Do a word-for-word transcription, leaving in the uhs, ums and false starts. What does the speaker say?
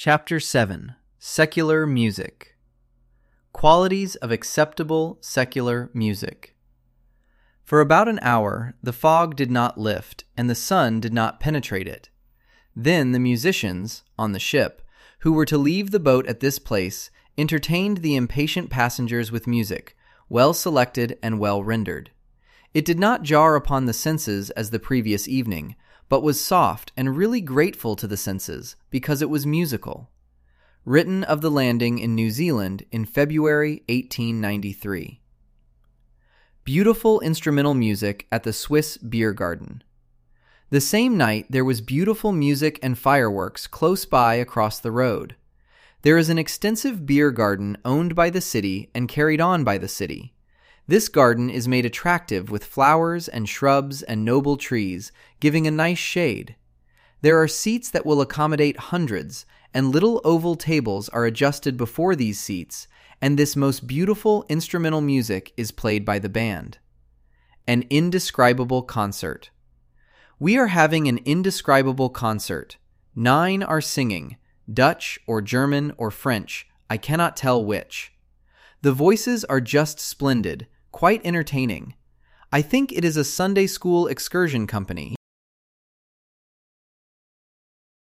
Chapter seven. Secular Music. Qualities of acceptable secular music. For about an hour the fog did not lift, and the sun did not penetrate it. Then the musicians, on the ship, who were to leave the boat at this place, entertained the impatient passengers with music, well selected and well rendered. It did not jar upon the senses as the previous evening, but was soft and really grateful to the senses, because it was musical. Written of the landing in New Zealand in February eighteen ninety-three. Beautiful instrumental music at the Swiss Beer Garden. The same night there was beautiful music and fireworks close by across the road. There is an extensive beer garden owned by the city and carried on by the city. This garden is made attractive with flowers and shrubs and noble trees, giving a nice shade. There are seats that will accommodate hundreds, and little oval tables are adjusted before these seats, and this most beautiful instrumental music is played by the band. An indescribable concert. We are having an indescribable concert. Nine are singing, Dutch or German or French, I cannot tell which. The voices are just splendid, quite entertaining. I think it is a Sunday school excursion company.